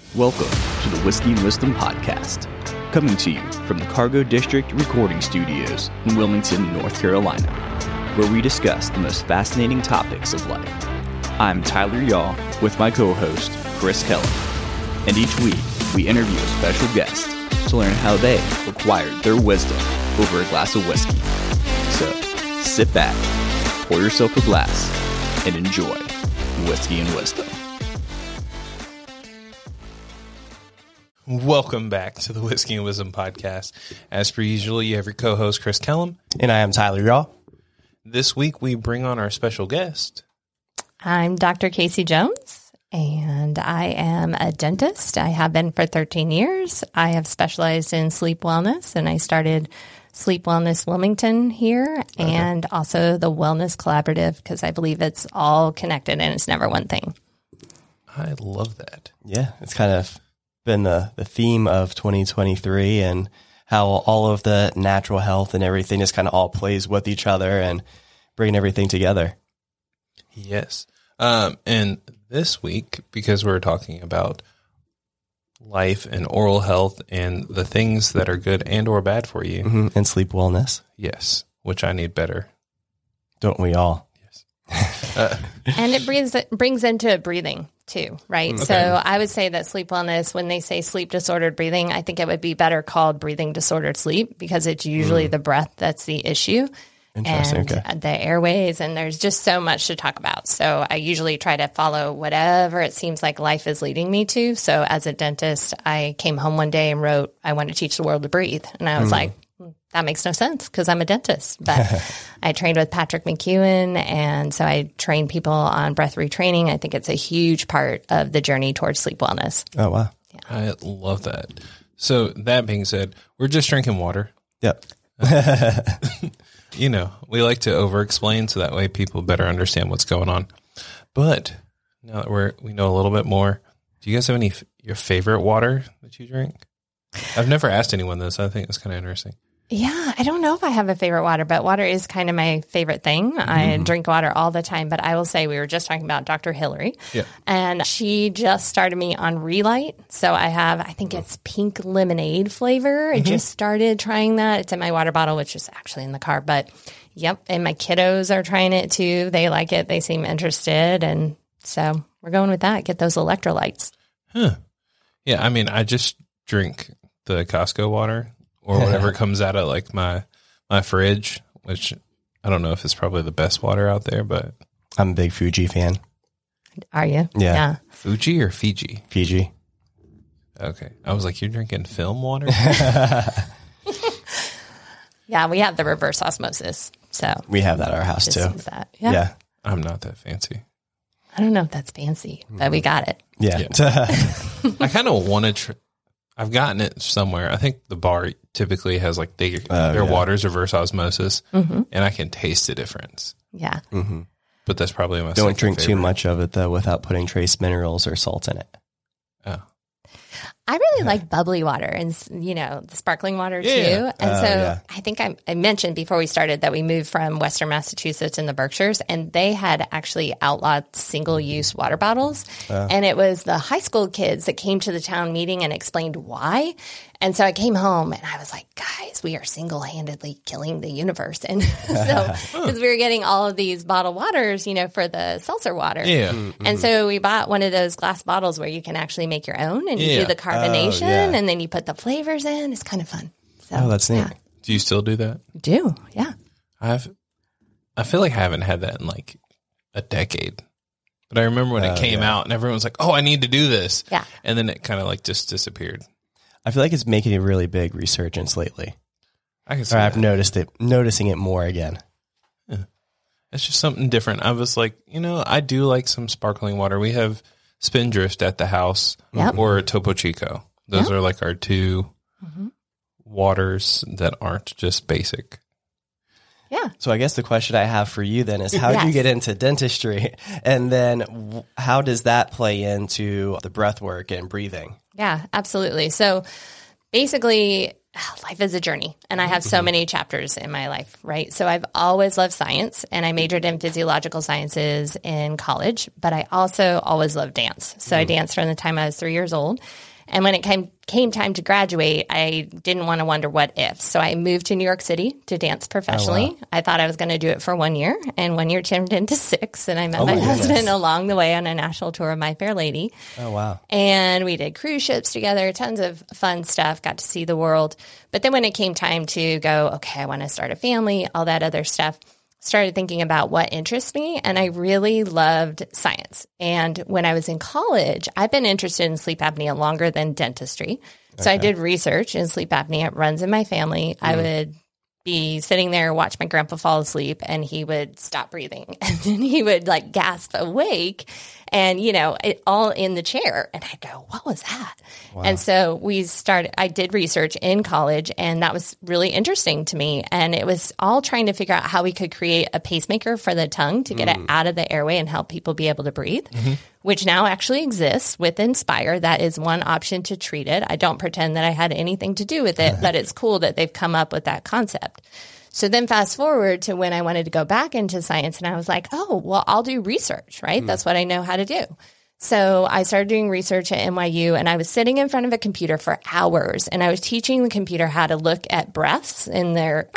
Welcome to the Whiskey and Wisdom Podcast, coming to you from the Cargo District Recording Studios in Wilmington, North Carolina, where we discuss the most fascinating topics of life. I'm Tyler Yaw with my co-host, Chris Keller, and each week we interview a special guest to learn how they acquired their wisdom over a glass of whiskey. So, sit back, pour yourself a glass, and enjoy Whiskey and Wisdom. Welcome back to the Whiskey and Wisdom Podcast. As per usual, you have your co-host, Chris Kellum. And I am Tyler Yaw. This week, we bring on our special guest. I'm Dr. Casey Jones, and I am a dentist. I have been for 13 years. I have specialized in sleep wellness, and I started Sleep Wellness Wilmington here, and also the Wellness Collaborative, because I believe it's all connected and it's never one thing. I love that. Yeah, it's kind of been the theme of 2023 and how all of the natural health and everything just kind of all plays with each other and bringing everything together. Yes. And this week, because we're talking about life and oral health and the things that are good and or bad for you. And sleep wellness. Yes, which I need better. Don't we all? Yes. And it brings into breathing too, right? Okay. So I would say that sleep wellness, when they say sleep disordered breathing, I think it would be better called breathing disordered sleep, because it's usually the breath that's the issue. Interesting. And Okay. the airways, and there's just so much to talk about. So I usually try to follow whatever it seems like life is leading me to. So as a dentist, I came home one day and wrote, I want to teach the world to breathe. And I was like, that makes no sense because I'm a dentist. But I trained with Patrick McEwen, and so I train people on breath retraining. I think it's a huge part of the journey towards sleep wellness. Oh, wow. I love that. So that being said, we're just drinking water. Yep. You know, we like to over-explain so that way people better understand what's going on. But now that we know a little bit more, do you guys have any your favorite water that you drink? I've never asked anyone this. I think it's kind of interesting. Yeah, I don't know if I have a favorite water, but water is kind of my favorite thing. I drink water all the time, but I will say we were just talking about Dr. Hillary, and she just started me on Relight. So I think it's pink lemonade flavor. I just started trying that. It's in my water bottle, which is actually in the car, but yep. And my kiddos are trying it too. They like it. They seem interested. And so we're going with that. Get those electrolytes. Huh. Yeah, I mean, I just drink the Costco water or whatever comes out of like my fridge, which I don't know if it's probably the best water out there, but I'm a big Fuji fan. Are you? Yeah. Fuji or Fiji? Fiji. Okay. I was like, you're drinking film water? Yeah, we have the reverse osmosis. So We have that at our house just too. use that. Yeah. I'm not that fancy. I don't know if that's fancy, but we got it. Yeah. I kind of want to I've gotten it somewhere. I think the bar typically has like their water's reverse osmosis, and I can taste the difference. Yeah. But that's probably my Don't second drink too favorite. much of it, though, without putting trace minerals or salt in it. Oh. I really like bubbly water and, the sparkling water too. Yeah. And so yeah. I think I mentioned before we started that we moved from Western Massachusetts in the Berkshires, and they had actually outlawed single-use water bottles. And it was the high school kids that came to the town meeting and explained why. And so I came home and I was like, guys, we are single-handedly killing the universe. And so, because we were getting all of these bottled waters, for the seltzer water. Yeah. And so we bought one of those glass bottles where you can actually make your own, and you do the carbonation, yeah. and then you put the flavors in. It's kind of fun. So, Oh, that's neat. Yeah, Do you still do that? do. Yeah. I feel like I haven't had that in like a decade. But I remember when it came out and everyone was like, oh, I need to do this. Yeah. And then it kind of like just disappeared. I feel like it's making a really big resurgence lately. I can see Or I've that. noticing it more again. It's just something different. I was like, I do like some sparkling water. We have Spindrift at the house Yep. or Topo Chico. Those are like our two waters that aren't just basic. Yeah. So I guess the question I have for you then is how did you Yes. get into dentistry? And then how does that play into the breath work and breathing? Yeah, absolutely. So basically, life is a journey, and I have so many chapters in my life, right? So I've always loved science, and I majored in physiological sciences in college, but I also always loved dance. So I danced from the time I was 3 years old. And when it came time to graduate, I didn't want to wonder what if. So I moved to New York City to dance professionally. Oh, wow. I thought I was going to do it for 1 year, and 1 year turned into 6. And I met my husband along the way on a national tour of My Fair Lady. Oh, wow. And we did cruise ships together, tons of fun stuff, got to see the world. But then when it came time to go, okay, I want to start a family, all that other stuff, started thinking about what interests me, and I really loved science. And when I was in college, I've been interested in sleep apnea longer than dentistry. So I did research in sleep apnea. It runs in my family. I would be sitting there, watch my grandpa fall asleep, and he would stop breathing. And then he would like gasp awake and, you know, it all in the chair. And I'd go, what was that? Wow. And so I did research in college, and that was really interesting to me. And it was all trying to figure out how we could create a pacemaker for the tongue to get it out of the airway and help people be able to breathe, which now actually exists with Inspire. That is one option to treat it. I don't pretend that I had anything to do with it, but it's cool that they've come up with that concept. So then fast forward to when I wanted to go back into science, and I was like, oh, well, I'll do research, right? That's what I know how to do. So I started doing research at NYU, and I was sitting in front of a computer for hours, and I was teaching the computer how to look at breaths in their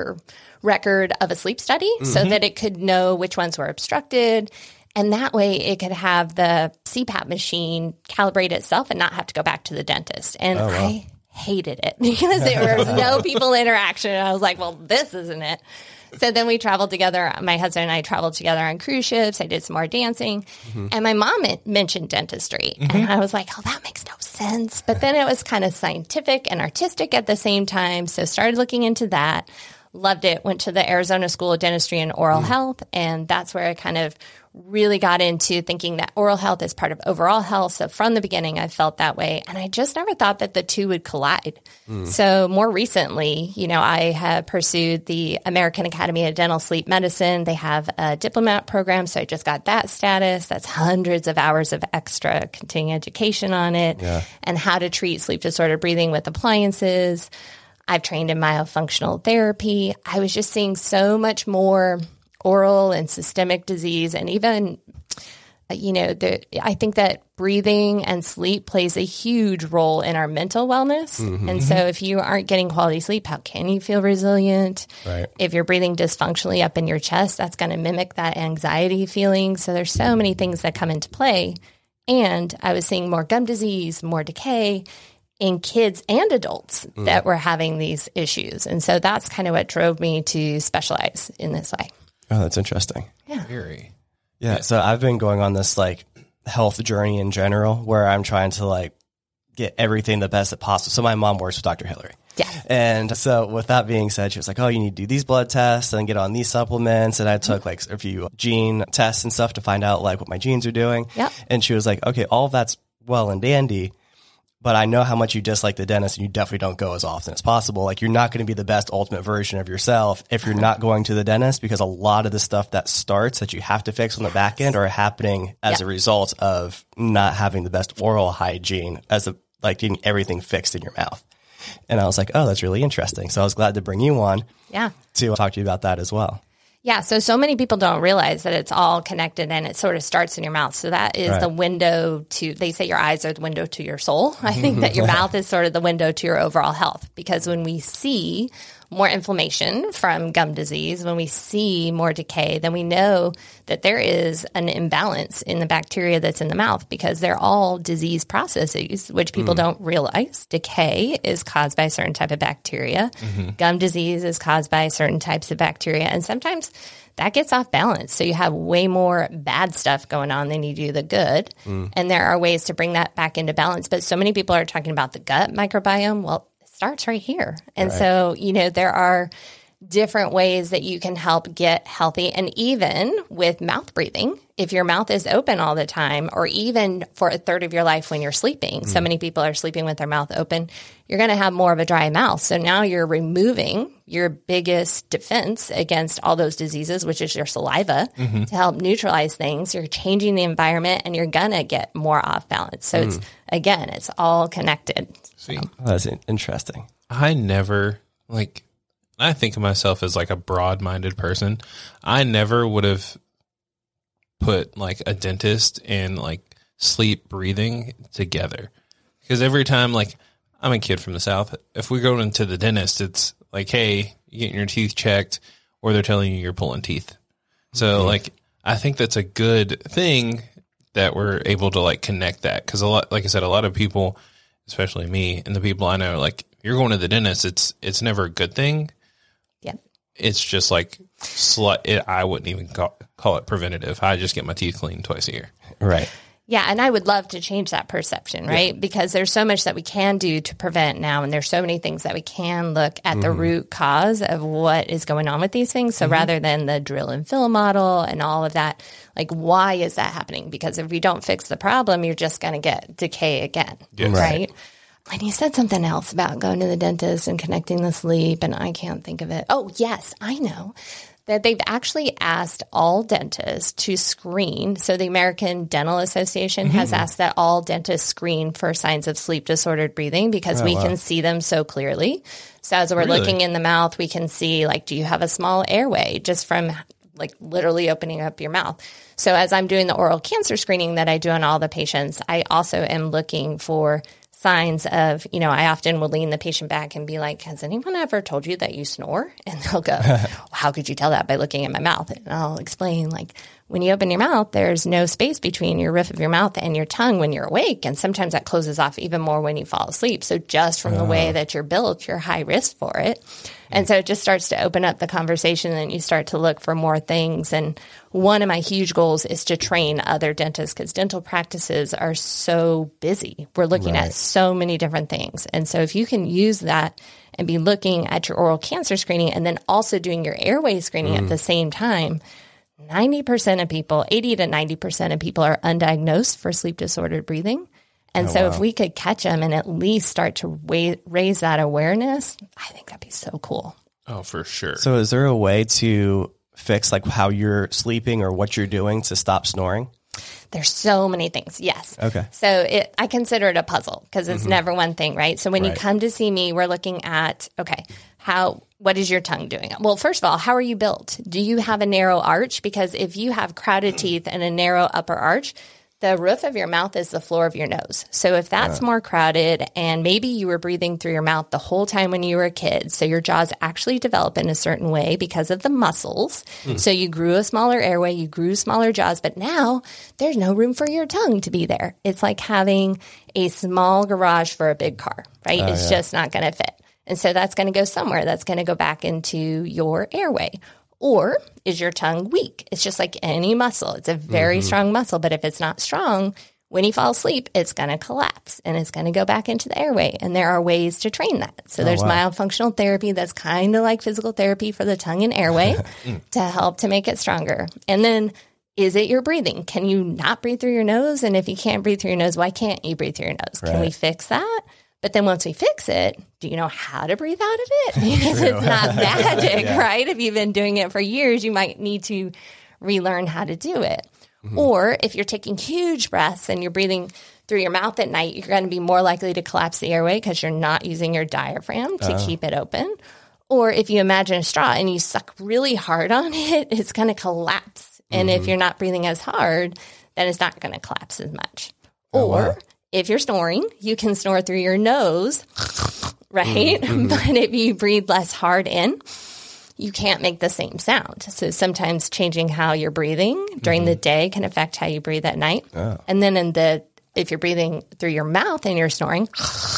record of a sleep study so that it could know which ones were obstructed. And that way it could have the CPAP machine calibrate itself and not have to go back to the dentist. And I hated it because there was no people interaction. I was like, well, this isn't it. So then we traveled together. My husband and I traveled together on cruise ships. I did some more dancing. And my mom mentioned dentistry. And I was like, oh, that makes no sense. But then it was kind of scientific and artistic at the same time. So started looking into that. Loved it. Went to the Arizona School of Dentistry and Oral Health. And that's where I kind of really got into thinking that oral health is part of overall health. So from the beginning, I felt that way. And I just never thought that the two would collide. So more recently, you know, I have pursued the American Academy of Dental Sleep Medicine. They have a diplomate program. So I just got that status. That's hundreds of hours of extra continuing education on it and how to treat sleep disordered breathing with appliances. I've trained in myofunctional therapy. I was just seeing so much more oral and systemic disease. And even, you know, I think that breathing and sleep plays a huge role in our mental wellness. And so if you aren't getting quality sleep, how can you feel resilient? Right. If you're breathing dysfunctionally up in your chest, that's going to mimic that anxiety feeling. So there's so many things that come into play. And I was seeing more gum disease, more decay in kids and adults that were having these issues. And so that's kind of what drove me to specialize in this way. Oh, that's interesting. Yeah. Very. Yeah. So I've been going on this like health journey in general where I'm trying to like get everything the best that possible. So my mom works with Dr. Hillary. Yeah. And so with that being said, she was like, oh, you need to do these blood tests and get on these supplements. And I took like a few gene tests and stuff to find out like what my genes are doing. Yep. And she was like, okay, all of that's well and dandy, but I know how much you dislike the dentist and you definitely don't go as often as possible. Like you're not going to be the best ultimate version of yourself if you're not going to the dentist, because a lot of the stuff that starts that you have to fix on the back end are happening as a result of not having the best oral hygiene like getting everything fixed in your mouth. And I was like, oh, that's really interesting. So I was glad to bring you on to talk to you about that as well. Yeah. So many people don't realize that it's all connected and it sort of starts in your mouth. So that is the window to, they say your eyes are the window to your soul. I think that your mouth is sort of the window to your overall health, because when we see more inflammation from gum disease, when we see more decay, then we know that there is an imbalance in the bacteria that's in the mouth, because they're all disease processes, which people don't realize. Decay is caused by a certain type of bacteria. Gum disease is caused by certain types of bacteria. And sometimes that gets off balance. So you have way more bad stuff going on than you do the good. And there are ways to bring that back into balance. But so many people are talking about the gut microbiome. Well, starts right here. And so, you know, there are different ways that you can help get healthy. And even with mouth breathing, if your mouth is open all the time, or even for a third of your life when you're sleeping, so many people are sleeping with their mouth open, you're going to have more of a dry mouth. So now you're removing your biggest defense against all those diseases, which is your saliva, to help neutralize things. You're changing the environment and you're going to get more off balance. So it's all connected. See, That's interesting. I never, I think of myself as like a broad-minded person. I never would have put like a dentist and like sleep breathing together. Because every time, like, I'm a kid from the South. If we go into the dentist, it's like, hey, you're getting your teeth checked, or they're telling you you're pulling teeth. So like, I think that's a good thing that we're able to like connect that. Because like I said, a lot of people, especially me and the people I know, like, you're going to the dentist, it's never a good thing. Yeah. It's just like, I wouldn't even call it preventative. I just get my teeth cleaned twice a year. Right. Yeah, and I would love to change that perception, right? Yeah. Because there's so much that we can do to prevent now, and there's so many things that we can look at the root cause of what is going on with these things. So rather than the drill and fill model and all of that, like, why is that happening? Because if you don't fix the problem, you're just going to get decay again, right? And you said something else about going to the dentist and connecting the sleep, and I can't think of it. Oh, yes, I know. That they've actually asked all dentists to screen. So the American Dental Association has asked that all dentists screen for signs of sleep disordered breathing, because we can see them so clearly. So as we're looking in the mouth, we can see, like, do you have a small airway just from like literally opening up your mouth? So as I'm doing the oral cancer screening that I do on all the patients, I also am looking for signs of, I often will lean the patient back and be like, has anyone ever told you that you snore? And they'll go, how could you tell that? By looking at my mouth. And I'll explain, like, when you open your mouth, there's no space between your roof of your mouth and your tongue when you're awake. And sometimes that closes off even more when you fall asleep. So just from the way that you're built, you're high risk for it. And so it just starts to open up the conversation, and you start to look for more things. And one of my huge goals is to train other dentists, because dental practices are so busy. We're looking at so many different things. And so if you can use that and be looking at your oral cancer screening and then also doing your airway screening at the same time, 90% of people, 80 to 90% of people are undiagnosed for sleep disordered breathing. And if we could catch them and at least start to raise that awareness, I think that'd be so cool. Oh, for sure. So is there a way to fix like how you're sleeping or what you're doing to stop snoring? There's so many things. Yes. Okay. So I consider it a puzzle, because it's never one thing, right? So when you come to see me, we're looking at, what is your tongue doing? Well, first of all, how are you built? Do you have a narrow arch? Because if you have crowded teeth and a narrow upper arch, the roof of your mouth is the floor of your nose. So if that's more crowded, and maybe you were breathing through your mouth the whole time when you were a kid, so your jaws actually develop in a certain way because of the muscles. So you grew a smaller airway, you grew smaller jaws, but now there's no room for your tongue to be there. It's like having a small garage for a big car, right? It's just not going to fit. And so that's going to go somewhere. That's going to go back into your airway. Or is your tongue weak? It's just like any muscle. It's a very strong muscle, but if it's not strong, when you fall asleep, it's going to collapse and it's going to go back into the airway. And there are ways to train that. So there's myofunctional therapy that's kind of like physical therapy for the tongue and airway to help to make it stronger. And then, is it your breathing? Can you not breathe through your nose? And if you can't breathe through your nose, why can't you breathe through your nose? Can we fix that? But then once we fix it, do you know how to breathe out of it? Because it's not magic, right? If you've been doing it for years, you might need to relearn how to do it. Or if you're taking huge breaths and you're breathing through your mouth at night, you're going to be more likely to collapse the airway because you're not using your diaphragm to keep it open. Or if you imagine a straw and you suck really hard on it, it's going to collapse. And if you're not breathing as hard, then it's not going to collapse as much. If you're snoring, you can snore through your nose, right? But if you breathe less hard in, you can't make the same sound. So sometimes changing how you're breathing during the day can affect how you breathe at night. And then if you're breathing through your mouth and you're snoring,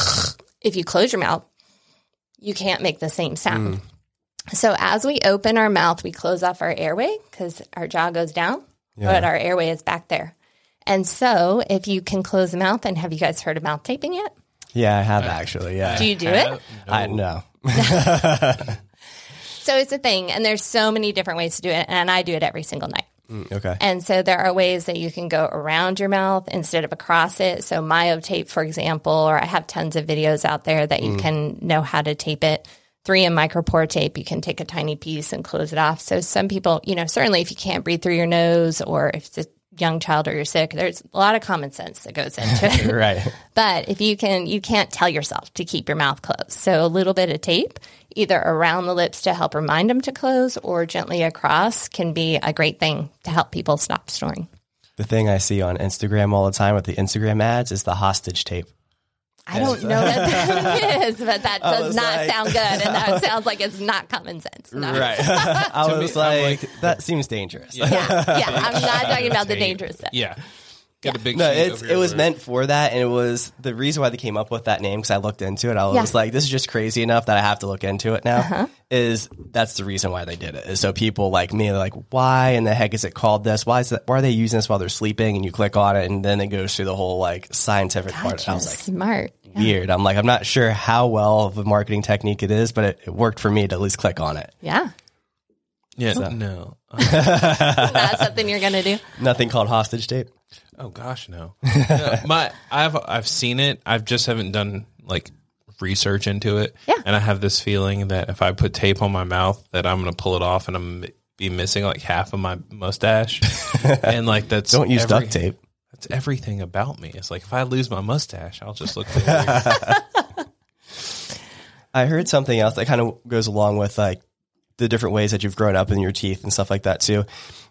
if you close your mouth, you can't make the same sound. So as we open our mouth, we close off our airway because our jaw goes down, but our airway is back there. And so if you can close the mouth, and have you guys heard of mouth taping yet? Yeah, I have actually. Yeah. Do you do it? No. So it's a thing, and there's so many different ways to do it, and I do it every single night. Okay. And so there are ways that you can go around your mouth instead of across it. So myotape, for example, or I have tons of videos out there that you can know how to tape it. 3M micropore tape, you can take a tiny piece and close it off. So some people, certainly if you can't breathe through your nose or if it's a young child or you're sick, there's a lot of common sense that goes into it. Right. But if you can't tell yourself to keep your mouth closed. So a little bit of tape, either around the lips to help remind them to close or gently across can be a great thing to help people stop snoring. The thing I see on Instagram all the time with the Instagram ads is the hostage tape. I don't know what that is, but that does not sound good. And that sounds like it's not common sense. No. Right. I was like, that seems dangerous. Yeah. I'm not talking about the dangerous stuff. Yeah. Got a big No, sheet it was meant for that, and it was the reason why they came up with that name because I looked into it. I was like, this is just crazy enough that I have to look into it now. That's the reason why they did it. Is so people like me are like, why in the heck is it called this? Why are they using this while they're sleeping? And you click on it, and then it goes through the whole like scientific part. I was like, smart. Weird. I'm like, I'm not sure how well of a marketing technique it is, but it worked for me to at least click on it. Yeah. Yeah. No. That's something you're going to do? Nothing called hostage tape. Oh gosh, no. I've seen it. I just haven't done like research into it. Yeah. And I have this feeling that if I put tape on my mouth, that I'm going to pull it off and I'm be missing like half of my mustache. And like that's don't use duct tape. That's everything about me. It's like if I lose my mustache, I'll just look. I heard something else that kind of goes along with like the different ways that you've grown up in your teeth and stuff like that too.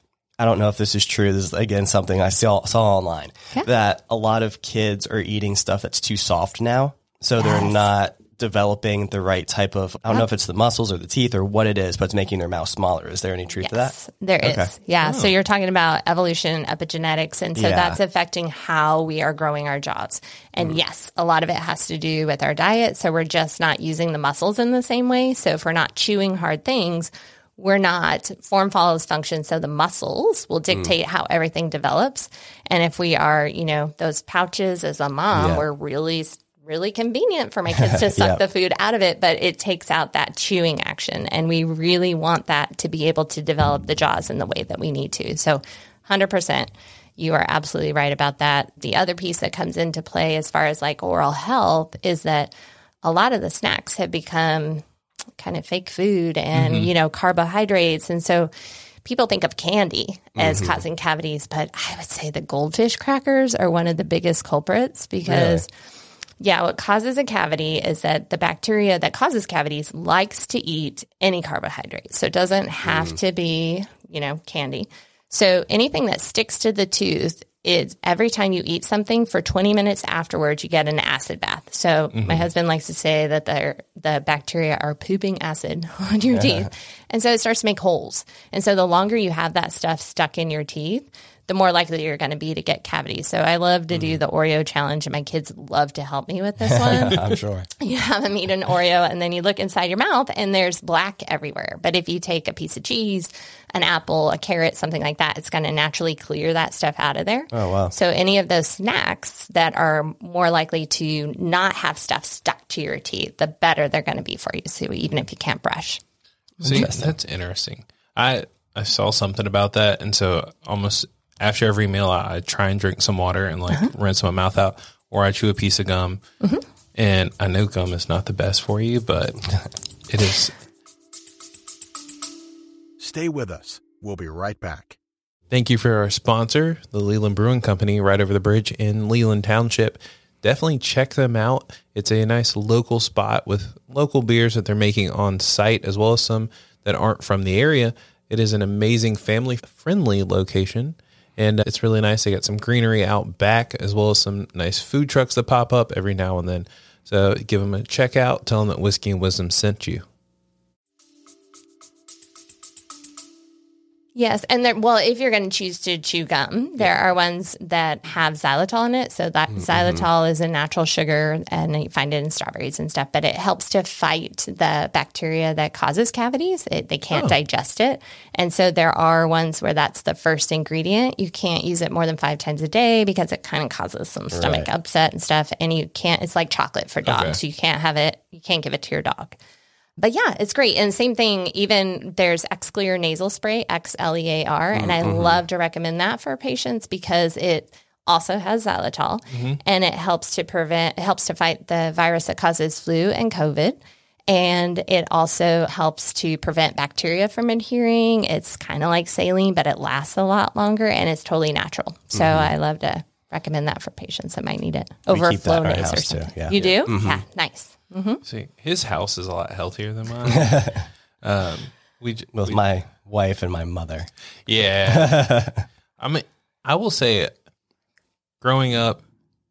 I don't know if this is true. This is, again, something I saw online, that a lot of kids are eating stuff that's too soft now. So they're not developing the right type of, I don't know if it's the muscles or the teeth or what it is, but it's making their mouth smaller. Is there any truth to that? There is. Yeah. So you're talking about evolution, epigenetics. And so that's affecting how we are growing our jaws. And yes, a lot of it has to do with our diet. So we're just not using the muscles in the same way. So if we're not chewing hard things, we're not, form follows function, so the muscles will dictate how everything develops. And if we are, those pouches as a mom, we're really convenient for my kids to suck the food out of it, but it takes out that chewing action. And we really want that to be able to develop the jaws in the way that we need to. So 100%, you are absolutely right about that. The other piece that comes into play as far as like oral health is that a lot of the snacks have become kind of fake food and, carbohydrates. And so people think of candy as causing cavities, but I would say the goldfish crackers are one of the biggest culprits because, what causes a cavity is that the bacteria that causes cavities likes to eat any carbohydrate. So it doesn't have to be, candy. So anything that sticks to the tooth is every time you eat something for 20 minutes afterwards, you get an acid bath. So my husband likes to say that the bacteria are pooping acid on your teeth. And so it starts to make holes. And so the longer you have that stuff stuck in your teeth, the more likely you're going to be to get cavities. So I love to do the Oreo challenge, and my kids love to help me with this one. I'm sure. You have them eat an Oreo, and then you look inside your mouth, and there's black everywhere. But if you take a piece of cheese, an apple, a carrot, something like that, it's going to naturally clear that stuff out of there. Oh, wow. So any of those snacks that are more likely to not have stuff stuck to your teeth, the better they're going to be for you. So even if you can't brush. See, that's interesting. I saw something about that, and so almost after every meal, I try and drink some water and rinse my mouth out, or I chew a piece of gum. And I know gum is not the best for you, but it is. Stay with us. We'll be right back. Thank you for our sponsor, the Leland Brewing Company, right over the bridge in Leland Township. Definitely check them out. It's a nice local spot with local beers that they're making on site, as well as some that aren't from the area. It is an amazing family-friendly location. And it's really nice. They got some greenery out back, as well as some nice food trucks that pop up every now and then. So give them a check out. Tell them that Whiskey and Wisdom sent you. Yes. And if you're going to choose to chew gum, there are ones that have xylitol in it. So that xylitol is a natural sugar, and you find it in strawberries and stuff, but it helps to fight the bacteria that causes cavities. They can't digest it. And so there are ones where that's the first ingredient. You can't use it more than 5 times a day because it kind of causes some stomach upset and stuff. And it's like chocolate for dogs. So you can't have it. You can't give it to your dog. But yeah, it's great. And same thing, even there's Xlear nasal spray, Xlear, and I love to recommend that for patients because it also has xylitol and it helps to fight the virus that causes flu and COVID. And it also helps to prevent bacteria from adhering. It's kind of like saline, but it lasts a lot longer and it's totally natural. So I love to recommend that for patients that might need it over Flonase or something. Too, yeah. You do? Yeah, nice. See, his house is a lot healthier than mine. With my wife and my mother. Yeah. I mean, I will say, growing up,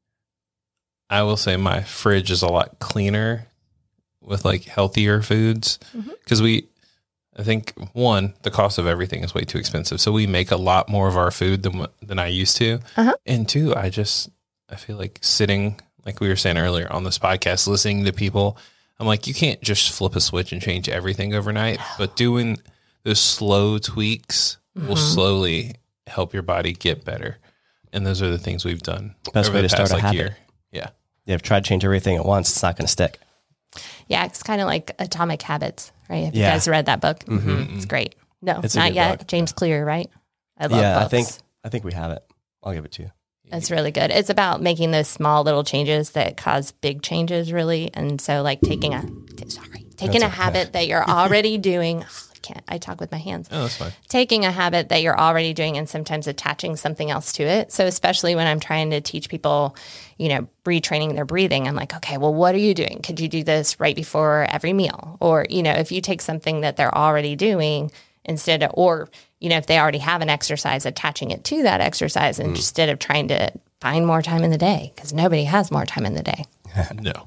I will say my fridge is a lot cleaner with like healthier foods because I think one, the cost of everything is way too expensive. So we make a lot more of our food than I used to. And two, I feel like sitting, like we were saying earlier on this podcast, listening to people, I'm like, you can't just flip a switch and change everything overnight, but doing those slow tweaks will slowly help your body get better. And those are the things we've done. Best way to start a habit. Year. Yeah. Yeah, if you try to change everything at once, it's not going to stick. Yeah, it's kind of like Atomic Habits, right? Have you guys read that book? It's great. No, It's not yet. book. James Clear, right? I love books. I think we have it. I'll give it to you. It's really good. It's about making those small little changes that cause big changes, really. And so, like taking a habit that you're already doing. I talk with my hands. Oh, that's fine. Taking a habit that you're already doing and sometimes attaching something else to it. So especially when I'm trying to teach people, retraining their breathing, I'm like, okay, well, what are you doing? Could you do this right before every meal? Or, if you take something that they're already doing instead of, if they already have an exercise, attaching it to that exercise instead of trying to find more time in the day, because nobody has more time in the day. No.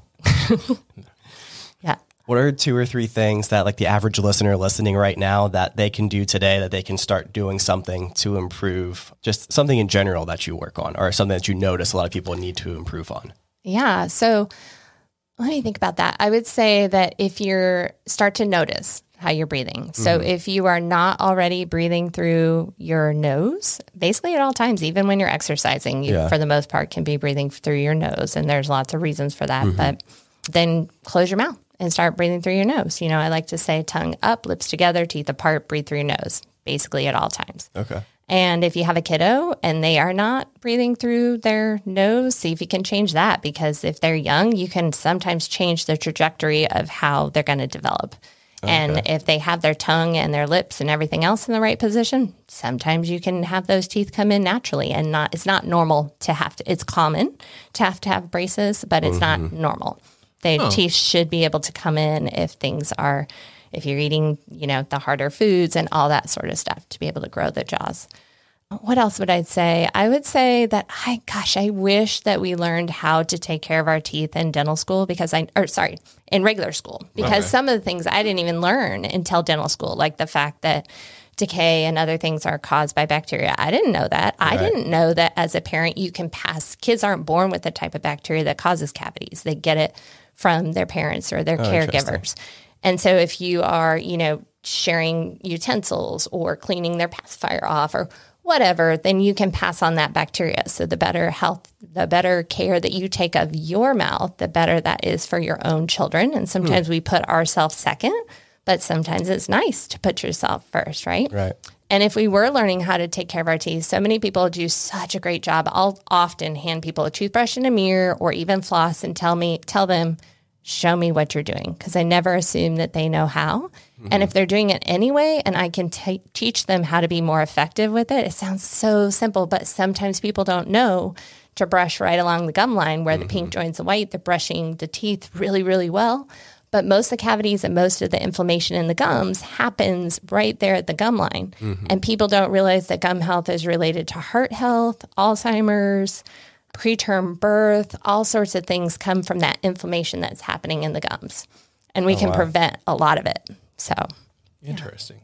Yeah. What are 2 or 3 things that like the average listener listening right now that they can do today that they can start doing something to improve, just something in general that you work on or something that you notice a lot of people need to improve on? Yeah. So let me think about that. I would say that if you start to notice how you're breathing. So if you are not already breathing through your nose, basically at all times, even when you're exercising, you for the most part can be breathing through your nose. And there's lots of reasons for that, but then close your mouth and start breathing through your nose. I like to say tongue up, lips together, teeth apart, breathe through your nose, basically at all times. Okay. And if you have a kiddo and they are not breathing through their nose, see if you can change that, because if they're young, you can sometimes change the trajectory of how they're going to develop. Okay. And if they have their tongue and their lips and everything else in the right position, sometimes you can have those teeth come in naturally, and it's not normal to have to, it's common to have braces, but it's not normal. The teeth should be able to come in if you're eating, the harder foods and all that sort of stuff to be able to grow the jaws. What else would I say? I would say that I wish that we learned how to take care of our teeth in dental school in regular school, because some of the things I didn't even learn until dental school, like the fact that decay and other things are caused by bacteria. I didn't know that. I didn't know that as a parent, kids aren't born with the type of bacteria that causes cavities. They get it from their parents or their caregivers. And so if you are, sharing utensils or cleaning their pacifier off or whatever, then you can pass on that bacteria. So the better health, the better care that you take of your mouth, the better that is for your own children. And sometimes we put ourselves second, but sometimes it's nice to put yourself first, right? Right. And if we were learning how to take care of our teeth, so many people do such a great job. I'll often hand people a toothbrush and a mirror or even floss and tell them, show me what you're doing, because I never assume that they know how. And if they're doing it anyway, and I can teach them how to be more effective with it, it sounds so simple, but sometimes people don't know to brush right along the gum line where the pink joins the white. They're brushing the teeth really, really well. But most of the cavities and most of the inflammation in the gums happens right there at the gum line. And people don't realize that gum health is related to heart health, Alzheimer's, preterm birth, all sorts of things come from that inflammation that's happening in the gums. And we can prevent a lot of it. So interesting.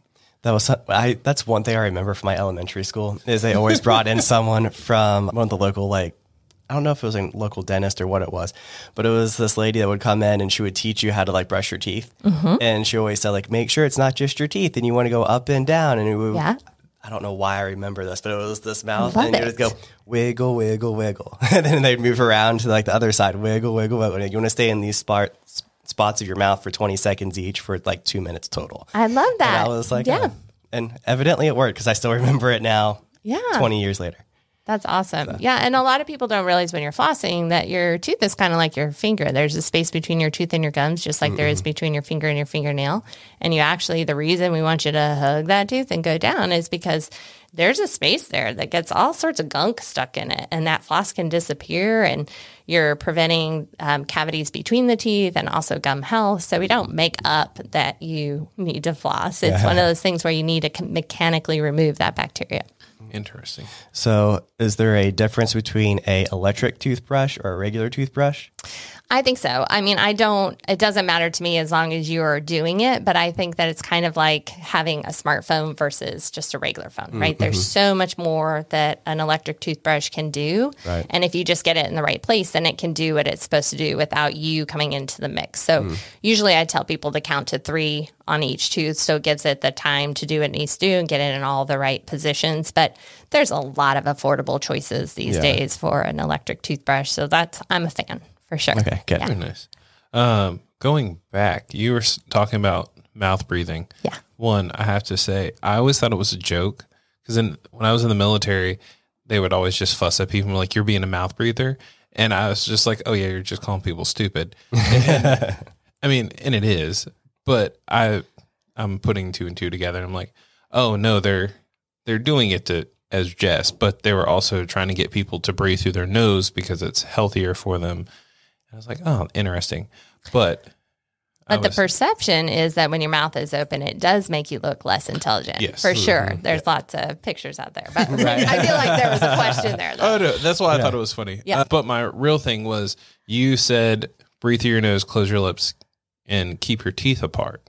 That's one thing I remember from my elementary school is they always brought in someone from one of the local, I don't know if it was a local dentist or what it was, but it was this lady that would come in and she would teach you how to brush your teeth. And she always said make sure it's not just your teeth and you want to go up and down. And it would, I don't know why I remember this, but it was this mouth and you would go wiggle, wiggle, wiggle. And then they'd move around to the other side, wiggle, wiggle, wiggle. You want to stay in these spots of your mouth for 20 seconds each for like 2 minutes total. I love that. And I was like, yeah. oh. And evidently it worked because I still remember it now, 20 years later. That's awesome. Yeah. And a lot of people don't realize when you're flossing that your tooth is kind of like your finger. There's a space between your tooth and your gums, just like there is between your finger and your fingernail. And you actually, the reason we want you to hug that tooth and go down is because there's a space there that gets all sorts of gunk stuck in it. And that floss can disappear and you're preventing cavities between the teeth and also gum health. So we don't make up that you need to floss. It's one of those things where you need to mechanically remove that bacteria. Interesting. So is there a difference between a electric toothbrush or a regular toothbrush? I think so. I mean, it doesn't matter to me as long as you're doing it, but I think that it's kind of like having a smartphone versus just a regular phone, right? There's so much more that an electric toothbrush can do. Right. And if you just get it in the right place, then it can do what it's supposed to do without you coming into the mix. So usually I tell people to count to 3 on each tooth. So it gives it the time to do what it needs to do and get it in all the right positions. But there's a lot of affordable choices these days for an electric toothbrush. So I'm a fan. For sure. Okay, good. Very nice. Going back, you were talking about mouth breathing. Yeah. One, I have to say, I always thought it was a joke because when I was in the military, they would always just fuss at people like, you're being a mouth breather. And I was just like, oh yeah, you're just calling people stupid. And, I mean, and it is, but I'm putting 2 and 2 together. And I'm like, oh no, they're doing it as jest, but they were also trying to get people to breathe through their nose because it's healthier for them. I was like, oh, interesting. But the perception is that when your mouth is open, it does make you look less intelligent. Yes. For sure. There's lots of pictures out there. But I feel like there was a question there, though. Oh, no, that's why I thought it was funny. Yeah. But my real thing was you said breathe through your nose, close your lips, and keep your teeth apart.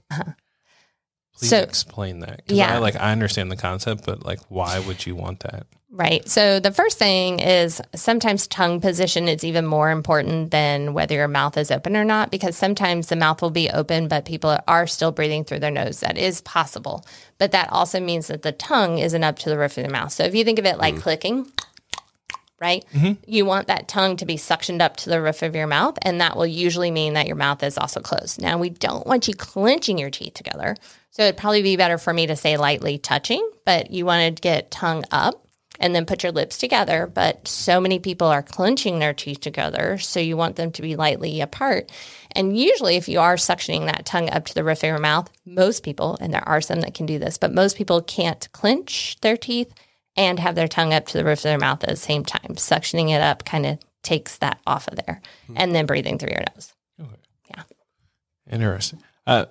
Please explain that. Because I understand the concept, but like, why would you want that? Right. So the first thing is sometimes tongue position is even more important than whether your mouth is open or not, because sometimes the mouth will be open, but people are still breathing through their nose. That is possible. But that also means that the tongue isn't up to the roof of the mouth. So if you think of it like clicking, right? You want that tongue to be suctioned up to the roof of your mouth, and that will usually mean that your mouth is also closed. Now, we don't want you clenching your teeth together. So it'd probably be better for me to say lightly touching, but you want to get tongue up and then put your lips together. But so many people are clenching their teeth together, so you want them to be lightly apart. And usually if you are suctioning that tongue up to the roof of your mouth, most people, and there are some that can do this, but most people can't clench their teeth and have their tongue up to the roof of their mouth at the same time. Suctioning it up kind of takes that off of there, and then breathing through your nose. Okay. Yeah. Interesting.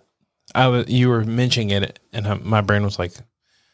You were mentioning it, and my brain was like,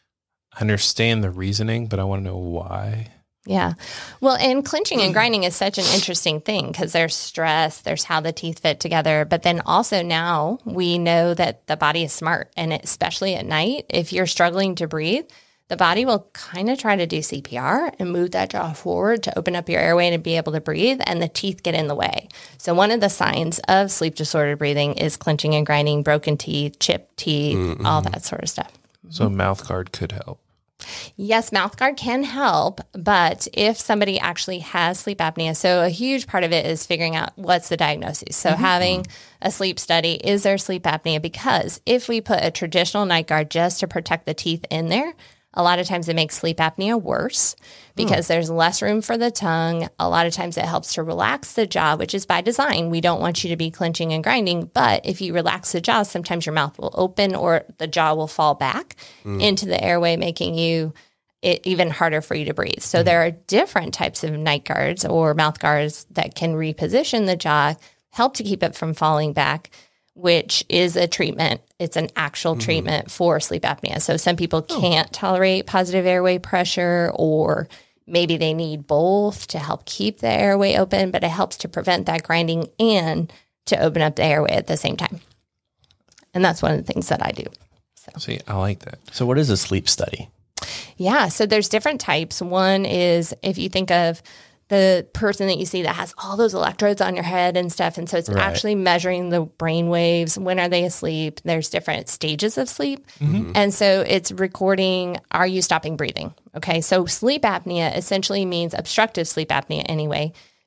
I understand the reasoning, but I want to know why. Yeah. Well, and clenching and grinding is such an interesting thing because there's stress, there's how the teeth fit together. But then also now we know that the body is smart. And especially at night, if you're struggling to breathe, the body will kind of try to do CPR and move that jaw forward to open up your airway and to be able to breathe, and the teeth get in the way. So one of the signs of sleep disordered breathing is clenching and grinding, broken teeth, chipped teeth, all that sort of stuff. So a mouth guard could help. Yes, mouth guard can help, but if somebody actually has sleep apnea, so a huge part of it is figuring out what's the diagnosis. So having a sleep study, is there sleep apnea? Because if we put a traditional night guard just to protect the teeth in there, a lot of times it makes sleep apnea worse because there's less room for the tongue. A lot of times it helps to relax the jaw, which is by design. We don't want you to be clenching and grinding, but if you relax the jaw, sometimes your mouth will open or the jaw will fall back into the airway, making it even harder for you to breathe. So there are different types of night guards or mouth guards that can reposition the jaw, help to keep it from falling back, which is a treatment. It's an actual treatment for sleep apnea. So some people can't tolerate positive airway pressure, or maybe they need both to help keep the airway open, but it helps to prevent that grinding and to open up the airway at the same time. And that's one of the things that I do. So. See, I like that. So what is a sleep study? Yeah, so there's different types. One is if you think of the person that you see that has all those electrodes on your head and stuff. And so it's actually measuring the brain waves. When are they asleep? There's different stages of sleep. And so it's recording, are you stopping breathing? Okay. So sleep apnea essentially means obstructive sleep apnea anyway,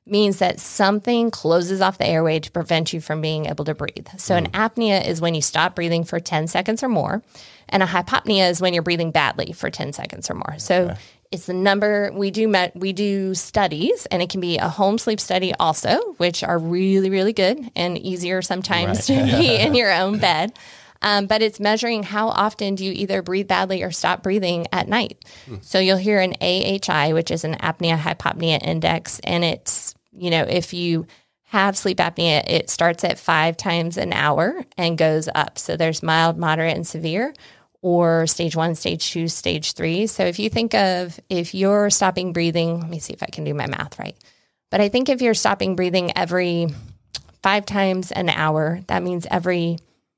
means that something closes off the airway to prevent you from being able to breathe. So an apnea is when you stop breathing for 10 seconds or more, and a hypopnea is when you're breathing badly for 10 seconds or more. So it's the number we do studies, and it can be a home sleep study also, which are really, really good and easier sometimes to be in your own bed. But it's measuring how often do you either breathe badly or stop breathing at night. So you'll hear an AHI, which is an apnea-hypopnea index. And it's, if you have sleep apnea, it starts at 5 times an hour and goes up. So there's mild, moderate, and severe, or stage 1, stage 2, stage 3. So if you think of, if you're stopping breathing, let me see if I can do my math right. But I think if you're stopping breathing every 5 times an hour, that means every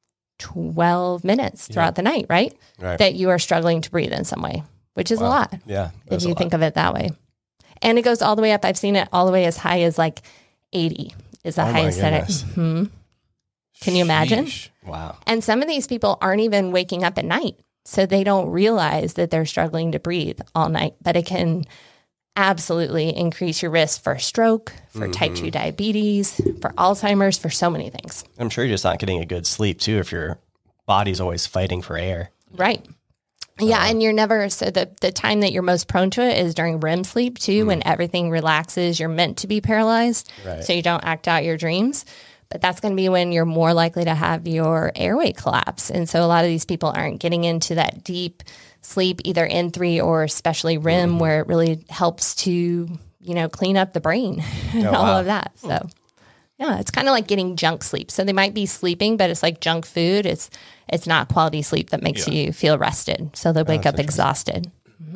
12 minutes throughout the night, right? That you are struggling to breathe in some way, which is a lot. Yeah. If you think of it that way. And it goes all the way up. I've seen it all the way as high as like 80 is the highest that it. Can you imagine? Sheesh. Wow. And some of these people aren't even waking up at night. So they don't realize that they're struggling to breathe all night, but it can absolutely increase your risk for stroke, for type 2 diabetes, for Alzheimer's, for so many things. I'm sure you're just not getting a good sleep too if your body's always fighting for air. Right. Yeah, and you're never, so the time that you're most prone to it is during REM sleep too, when everything relaxes. You're meant to be paralyzed, so you don't act out your dreams. But that's going to be when you're more likely to have your airway collapse. And so a lot of these people aren't getting into that deep sleep, either N3 or especially REM, where it really helps to, clean up the brain and all of that. So, yeah, it's kind of like getting junk sleep. So they might be sleeping, but it's like junk food. It's not quality sleep that makes you feel rested. So they wake up exhausted.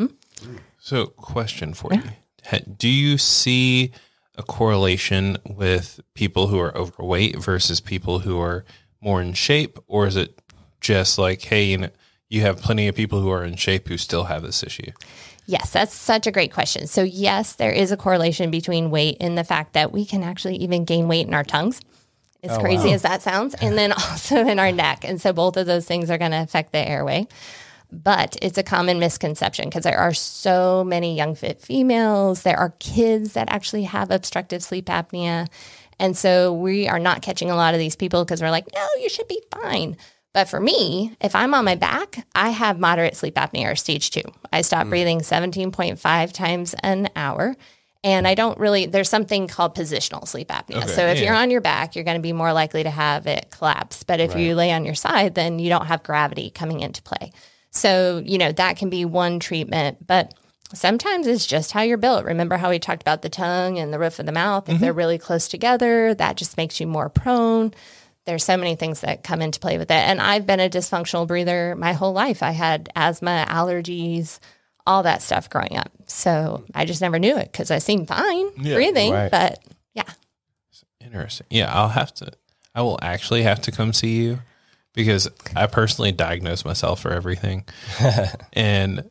So, question for you. Do you see a correlation with people who are overweight versus people who are more in shape? Or is it just like, hey, you have plenty of people who are in shape who still have this issue? Yes, that's such a great question. So yes, there is a correlation between weight and the fact that we can actually even gain weight in our tongues. As crazy as that sounds. And then also in our neck. And so both of those things are going to affect the airway. But it's a common misconception because there are so many young, fit females. There are kids that actually have obstructive sleep apnea. And so we are not catching a lot of these people because we're like, no, you should be fine. But for me, if I'm on my back, I have moderate sleep apnea or stage 2. I stop breathing 17.5 times an hour. And I don't really, there's something called positional sleep apnea. So if you're on your back, you're going to be more likely to have it collapse. But if you lay on your side, then you don't have gravity coming into play. So, that can be one treatment. But sometimes it's just how you're built. Remember how we talked about the tongue and the roof of the mouth? If they're really close together, that just makes you more prone. There's so many things that come into play with it. And I've been a dysfunctional breather my whole life. I had asthma, allergies, all that stuff growing up. So I just never knew it because I seemed fine breathing. But yeah. Interesting. Yeah, I will actually have to come see you because I personally diagnose myself for everything. And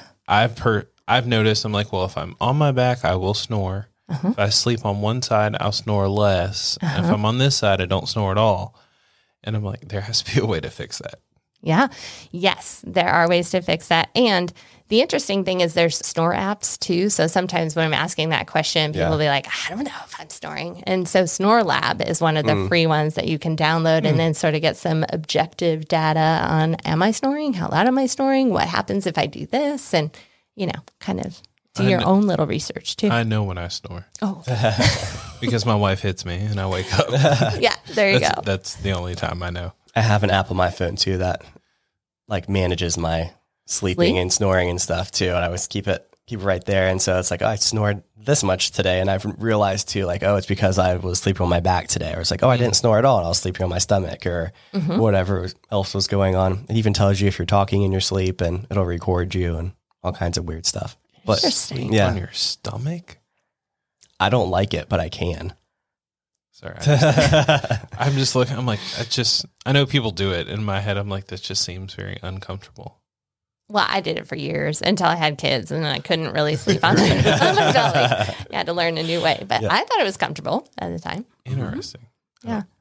I've noticed, I'm like, well, if I'm on my back, I will snore. If I sleep on one side, I'll snore less. And if I'm on this side, I don't snore at all. And I'm like, there has to be a way to fix that. Yeah. Yes, there are ways to fix that. And the interesting thing is there's snore apps too. So sometimes when I'm asking that question, people will be like, I don't know if I'm snoring. And so Snore Lab is one of the free ones that you can download and then sort of get some objective data on, am I snoring? How loud am I snoring? What happens if I do this? And, kind of do your own little research too. I know when I snore. Oh. Because my wife hits me and I wake up. Yeah, there you go. That's the only time I know. I have an app on my phone too that manages my sleeping and snoring and stuff too. And I always keep it right there. And so it's like, I snored this much today. And I've realized too, it's because I was sleeping on my back today. Or it's like, I didn't snore at all. And I was sleeping on my stomach or whatever else was going on. It even tells you if you're talking in your sleep and it'll record you and all kinds of weird stuff. But Interesting. On your stomach? I don't like it, but I can. Sorry. I'm just looking. I'm like, I know people do it. In my head, I'm like, this just seems very uncomfortable. Well, I did it for years until I had kids and then I couldn't really sleep on my belly. I had to learn a new way, but I thought it was comfortable at the time. Interesting. Yeah.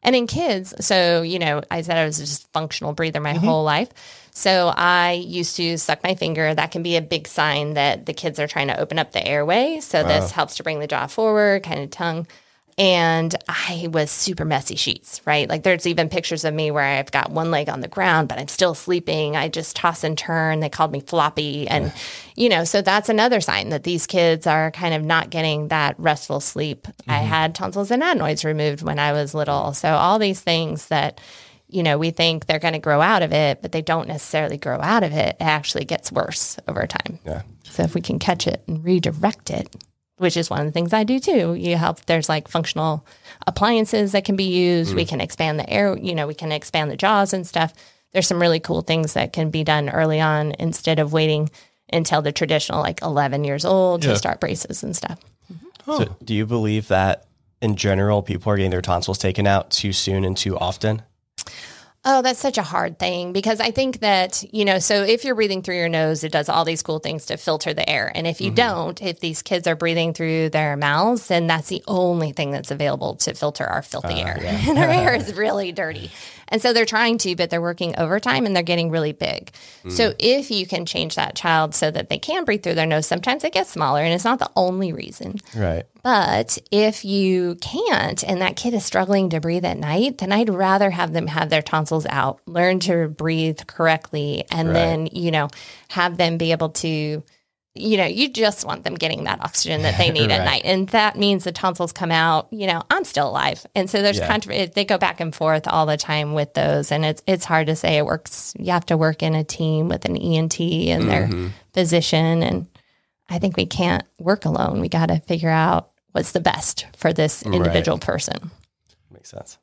And in kids, so, I said I was just a functional breather my whole life. So I used to suck my finger. That can be a big sign that the kids are trying to open up the airway. So this helps to bring the jaw forward, kind of tongue. And I was super messy sheets, right? Like there's even pictures of me where I've got one leg on the ground, but I'm still sleeping. I just toss and turn. They called me floppy. And, so that's another sign that these kids are kind of not getting that restful sleep. I had tonsils and adenoids removed when I was little. So all these things that, we think they're going to grow out of it, but they don't necessarily grow out of it. It actually gets worse over time. Yeah. So if we can catch it and redirect it, which is one of the things I do too. There's like functional appliances that can be used. We can expand the air, we can expand the jaws and stuff. There's some really cool things that can be done early on instead of waiting until the traditional 11 years old to start braces and stuff. So do you believe that in general, people are getting their tonsils taken out too soon and too often? Oh, that's such a hard thing because I think that, so if you're breathing through your nose, it does all these cool things to filter the air. And if you don't, if these kids are breathing through their mouths, then that's the only thing that's available to filter our filthy air. Yeah. And our air is really dirty. And so they're trying to, but they're working overtime and they're getting really big. So if you can change that child so that they can breathe through their nose, sometimes it gets smaller and it's not the only reason. Right. But if you can't and that kid is struggling to breathe at night, then I'd rather have them have their tonsils out, learn to breathe correctly, and then, have them be able to, you just want them getting that oxygen that they need at night. And that means the tonsils come out, I'm still alive. And so there's they go back and forth all the time with those. And it's hard to say it works. You have to work in a team with an ENT and their physician. And I think we can't work alone. We got to figure out what's the best for this individual person. Makes sense.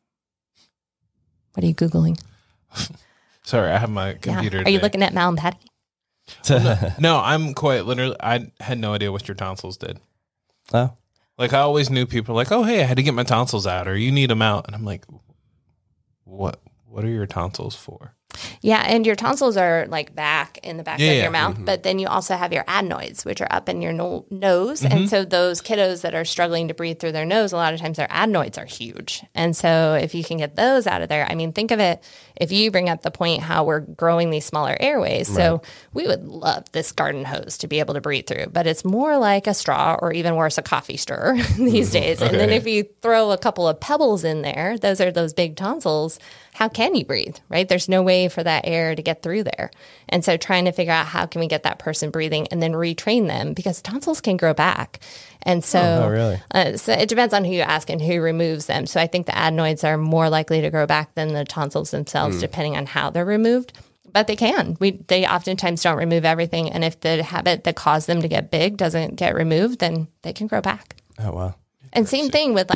What are you Googling? Sorry, I have my computer. Are you looking at Mal and Patty? No, I'm quite literally, I had no idea what your tonsils did. Oh. Like I always knew people were like, oh, hey, I had to get my tonsils out or you need them out. And I'm like, what are your tonsils for? Yeah, and your tonsils are like back in the back of your mouth, but then you also have your adenoids, which are up in your nose. And so those kiddos that are struggling to breathe through their nose, a lot of times their adenoids are huge. And so if you can get those out of there, I mean, think of it, if you bring up the point how we're growing these smaller airways. So we would love this garden hose to be able to breathe through, but it's more like a straw or even worse, a coffee stirrer these days. And then if you throw a couple of pebbles in there, those are those big tonsils. How can you breathe, right? There's no way for that air to get through there. And so trying to figure out how can we get that person breathing and then retrain them because tonsils can grow back. And so, so it depends on who you ask and who removes them. So I think the adenoids are more likely to grow back than the tonsils themselves, depending on how they're removed. But they can. They oftentimes don't remove everything. And if the habit that caused them to get big doesn't get removed, then they can grow back. Oh, wow. And same thing with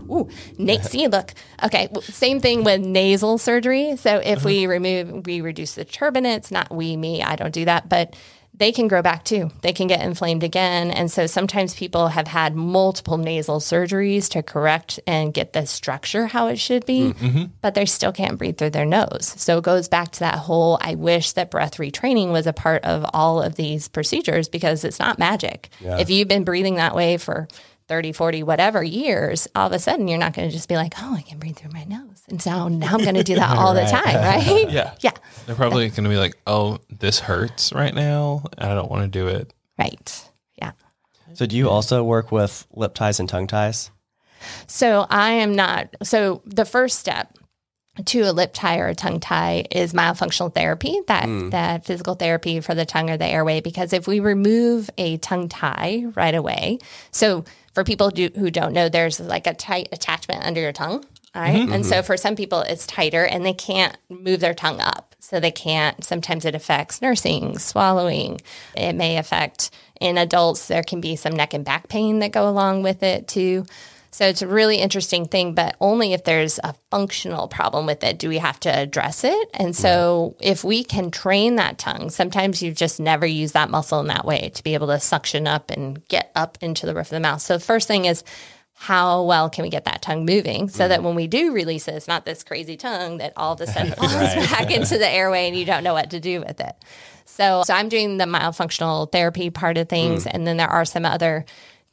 same thing with nasal surgery. So if we reduce the turbinates, not me, I don't do that, but they can grow back too. They can get inflamed again. And so sometimes people have had multiple nasal surgeries to correct and get the structure how it should be, but they still can't breathe through their nose. So it goes back to that whole, I wish that breath retraining was a part of all of these procedures because it's not magic. Yeah. If you've been breathing that way for 30, 40, whatever years, all of a sudden you're not going to just be like, oh, I can breathe through my nose. And so now I'm going to do that all the time, right? Yeah. They're probably going to be like, oh, this hurts right now. I don't want to do it. Right. Yeah. So do you also work with lip ties and tongue ties? So I am not. So the first step to a lip tie or a tongue tie is myofunctional therapy, that physical therapy for the tongue or the airway, because if we remove a tongue tie right away, so for people who don't know, there's like a tight attachment under your tongue, all right? And so for some people it's tighter and they can't move their tongue up. So they can't, sometimes it affects nursing, swallowing. It may affect, in adults, there can be some neck and back pain that go along with it too. So it's a really interesting thing, but only if there's a functional problem with it do we have to address it. And so if we can train that tongue, sometimes you just never use that muscle in that way to be able to suction up and get up into the roof of the mouth. So the first thing is, how well can we get that tongue moving so that when we do release it, it's not this crazy tongue that all of a sudden falls back into the airway and you don't know what to do with it. So I'm doing the myofunctional therapy part of things. And then there are some other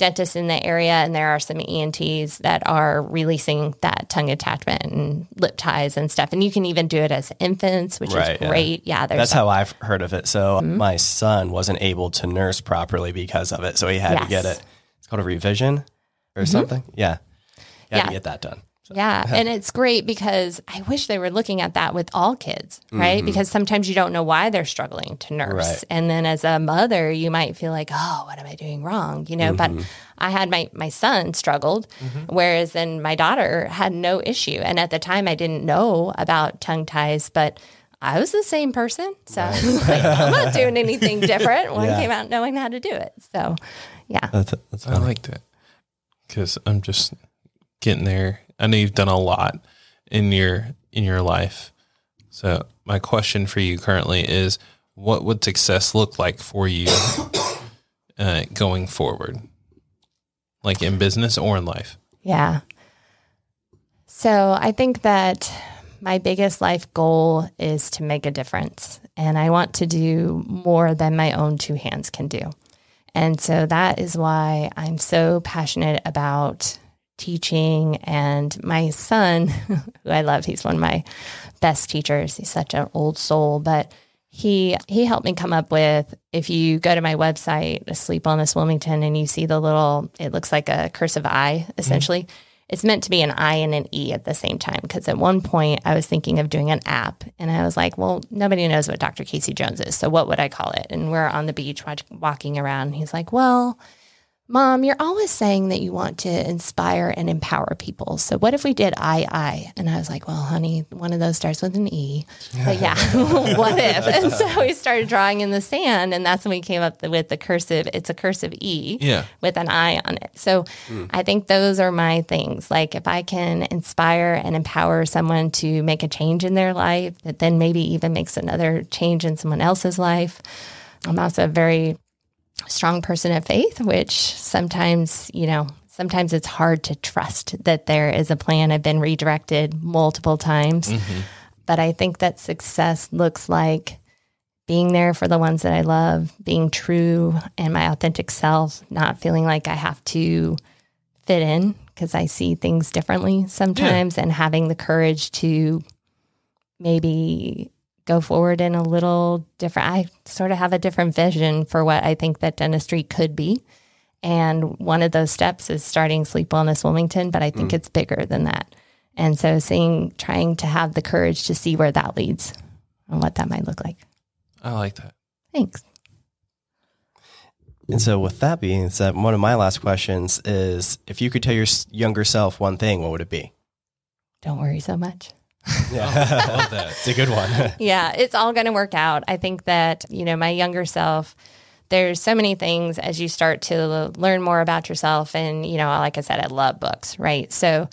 dentists in the area, and there are some ENTs that are releasing that tongue attachment and lip ties and stuff. And you can even do it as infants, which is great. Yeah, that's how I've heard of it. So my son wasn't able to nurse properly because of it, so he had to get it. It's called a revision or something. Yeah, he had to get that done. So. Yeah. And it's great because I wish they were looking at that with all kids, right? Because sometimes you don't know why they're struggling to nurse. Right. And then as a mother, you might feel like, oh, what am I doing wrong? You know, but I had my son struggled, whereas then my daughter had no issue. And at the time I didn't know about tongue ties, but I was the same person. So like, I'm not doing anything different. One came out knowing how to do it. So yeah. That's I like that because I'm just getting there. I know you've done a lot in your life. So my question for you currently is, what would success look like for you going forward, like in business or in life? Yeah. So I think that my biggest life goal is to make a difference, and I want to do more than my own two hands can do. And so that is why I'm so passionate about teaching. And my son, who I love, he's one of my best teachers. He's such an old soul, but he helped me come up with, if you go to my website, Sleep Wellness Wilmington, and you see the little, it looks like a cursive I, essentially. It's meant to be an I and an E at the same time. Because at one point I was thinking of doing an app, and I was like, well, nobody knows what Dr. Casey Jones is. So what would I call it? And we're on the beach walking around. And he's like, well, Mom, you're always saying that you want to inspire and empower people. So what if we did I? And I was like, well, honey, one of those starts with an E. But yeah, what if? And so we started drawing in the sand, and that's when we came up with the cursive. It's a cursive E with an I on it. So I think those are my things. Like if I can inspire and empower someone to make a change in their life, that then maybe even makes another change in someone else's life. I'm also a very strong person of faith, which sometimes it's hard to trust that there is a plan. I've been redirected multiple times, but I think that success looks like being there for the ones that I love, being true and my authentic self, not feeling like I have to fit in because I see things differently sometimes, and having the courage to maybe go forward in a little different. I sort of have a different vision for what I think that dentistry could be. And one of those steps is starting Sleep Wellness Wilmington, but I think it's bigger than that. And so trying to have the courage to see where that leads and what that might look like. I like that. Thanks. And so with that being said, one of my last questions is, if you could tell your younger self one thing, what would it be? Don't worry so much. Yeah, I love that. It's a good one. Yeah, it's all going to work out. I think that, my younger self, there's so many things as you start to learn more about yourself. And, like I said, I love books, right? So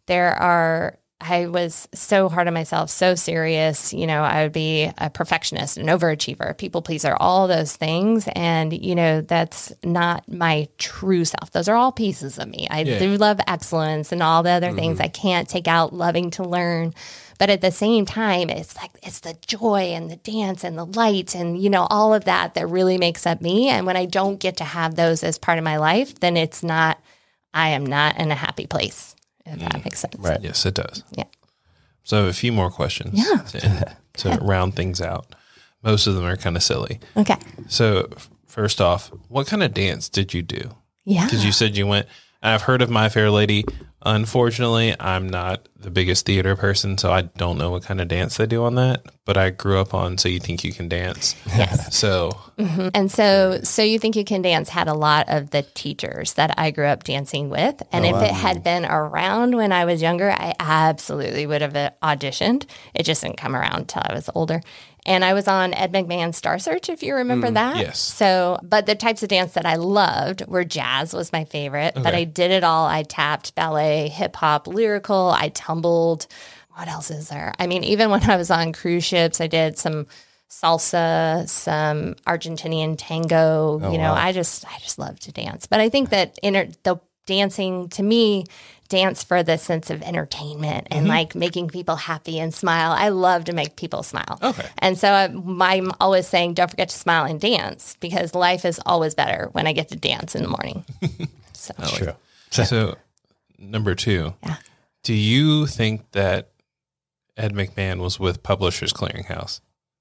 I was so hard on myself, so serious. I would be a perfectionist, an overachiever, a people pleaser, all those things. And, that's not my true self. Those are all pieces of me. I do love excellence and all the other things. I can't take out loving to learn. But at the same time, it's the joy and the dance and the light and, all of that really makes up me. And when I don't get to have those as part of my life, then I am not in a happy place, if that makes sense. Right. Yes, it does. Yeah. So I have a few more questions to round things out. Most of them are kind of silly. Okay. So first off, what kind of dance did you do? Yeah. Because you said you went, I've heard of My Fair Lady. Unfortunately, I'm not the biggest theater person, so I don't know what kind of dance they do on that. But I grew up on So You Think You Can Dance. Yes. So. Mm-hmm. And so You Think You Can Dance had a lot of the teachers that I grew up dancing with. And if it had been around when I was younger, I absolutely would have auditioned. It just didn't come around until I was older. And I was on Ed McMahon's Star Search, if you remember that. Yes. So, but the types of dance that I loved were jazz was my favorite. Okay. But I did it all. I tapped, ballet, hip hop, lyrical. I tumbled. What else is there? I mean, even when I was on cruise ships, I did some salsa, some Argentinian tango. Wow. I just love to dance. But I think that the dancing, to me, dance for the sense of entertainment and like making people happy and smile. I love to make people smile. Okay. And so I'm always saying, don't forget to smile and dance, because life is always better when I get to dance in the morning. So So True. So, number 2, do you think that Ed McMahon was with Publishers Clearinghouse?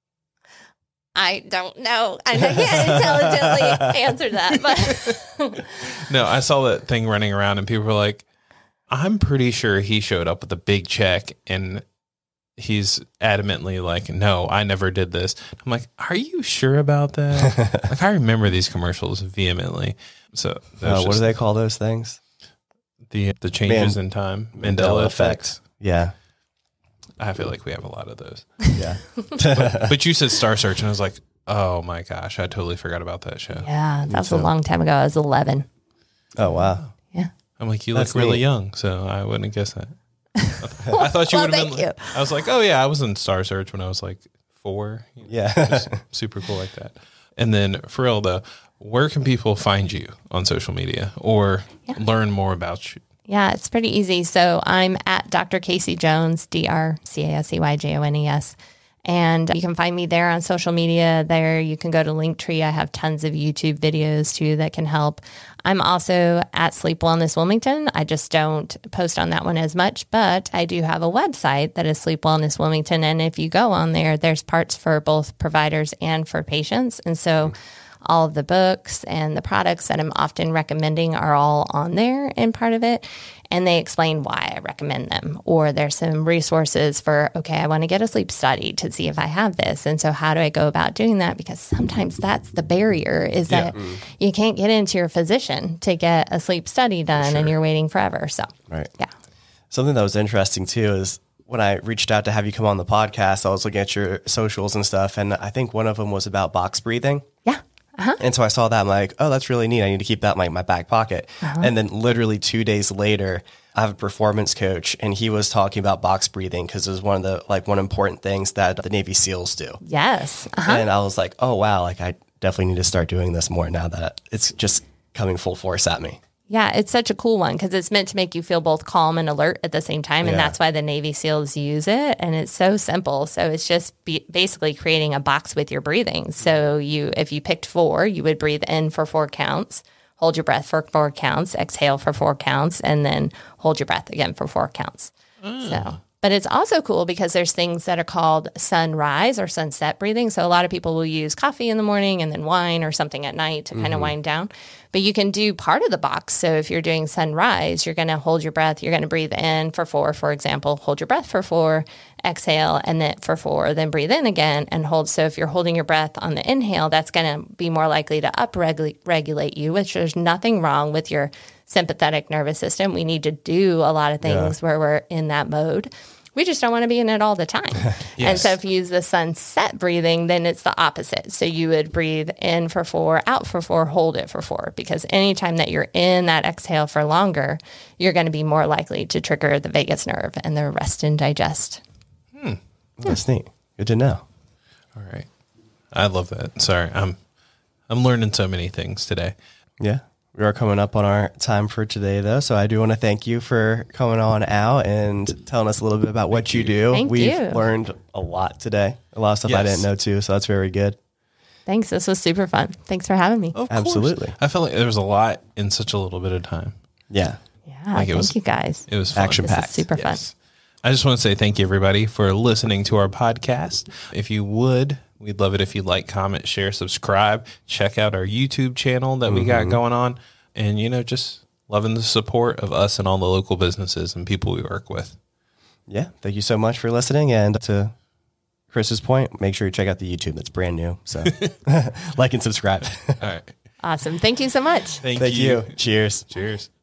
I don't know. I can't intelligently answer that, but No, I saw that thing running around and people were like, I'm pretty sure he showed up with a big check and he's adamantly like, no, I never did this. I'm like, are you sure about that? Like, I remember these commercials vehemently. So what do they call those things? The changes in time, Mandela effects. Yeah. I feel like we have a lot of those. Yeah. But you said Star Search and I was like, oh my gosh, I totally forgot about that show. yeah, that was a long time ago. I was 11. Oh, wow. Yeah. I'm like, you That's look really neat. young, so I wouldn't have guessed that. I thought you Well, would have thank been. you. I was like, oh yeah, I was in Star Search when I was like 4. You know, Yeah. just super cool like that. And then for real though, where can people find you on social media or learn more about you? Yeah, it's pretty easy. So I'm at Dr. Casey Jones, DrCaseyJones. And you can find me there on social media. There you can go to Linktree. I have tons of YouTube videos too that can help. I'm also at Sleep Wellness Wilmington. I just don't post on that one as much, but I do have a website that is Sleep Wellness Wilmington. And if you go on there, there's parts for both providers and for patients. And so all of the books and the products that I'm often recommending are all on there in part of it. And they explain why I recommend them. Or there's some resources for, okay, I want to get a sleep study to see if I have this. And so how do I go about doing that? Because sometimes that's the barrier is that you can't get into your physician to get a sleep study done and you're waiting forever. So, Right. yeah. Something that was interesting too is when I reached out to have you come on the podcast, I was looking at your socials and stuff. And I think one of them was about box breathing. Yeah. And so I saw that. I'm like, oh, that's really neat. I need to keep that in my back pocket. And then literally 2 days later, I have a performance coach and he was talking about box breathing because it was one of the one important things that the Navy SEALs do. Yes. And I was like, oh, wow, like I definitely need to start doing this more now that it's just coming full force at me. Yeah, it's such a cool one because it's meant to make you feel both calm and alert at the same time. And that's why the Navy SEALs use it. And it's so simple. So it's just basically creating a box with your breathing. So if you picked 4, you would breathe in for 4 counts, hold your breath for 4 counts, exhale for 4 counts, and then hold your breath again for 4 counts. But it's also cool because there's things that are called sunrise or sunset breathing. So a lot of people will use coffee in the morning and then wine or something at night to kind of wind down. But you can do part of the box. So if you're doing sunrise, you're going to hold your breath. You're going to breathe in for 4, for example, hold your breath for 4, exhale, and then for 4, then breathe in again and hold. So if you're holding your breath on the inhale, that's going to be more likely to upregulate you, which there's nothing wrong with your sympathetic nervous system. We need to do a lot of things where we're in that mode. We just don't want to be in it all the time. And so if you use the sunset breathing, then it's the opposite. So you would breathe in for 4, out for 4, hold it for 4. Because anytime that you're in that exhale for longer, you're going to be more likely to trigger the vagus nerve and the rest and digest. That's neat. Good to know. All right. I love that. Sorry. I'm learning so many things today. Yeah. We are coming up on our time for today, though. So I do want to thank you for coming on out and telling us a little bit about what you do. We've learned a lot today. A lot of stuff I didn't know, too. So that's very good. Thanks. This was super fun. Thanks for having me. Of course. Absolutely. I felt like there was a lot in such a little bit of time. Yeah. Yeah. Thank you guys. It was fun. Action-packed. This is super fun. I just want to say thank you, everybody, for listening to our podcast. If you would, we'd love it if you like, comment, share, subscribe. Check out our YouTube channel that we got going on. And, just loving the support of us and all the local businesses and people we work with. Yeah. Thank you so much for listening. And to Chris's point, make sure you check out the YouTube. That's brand new. So like and subscribe. All right. Awesome. Thank you so much. Thank you. Cheers. Cheers.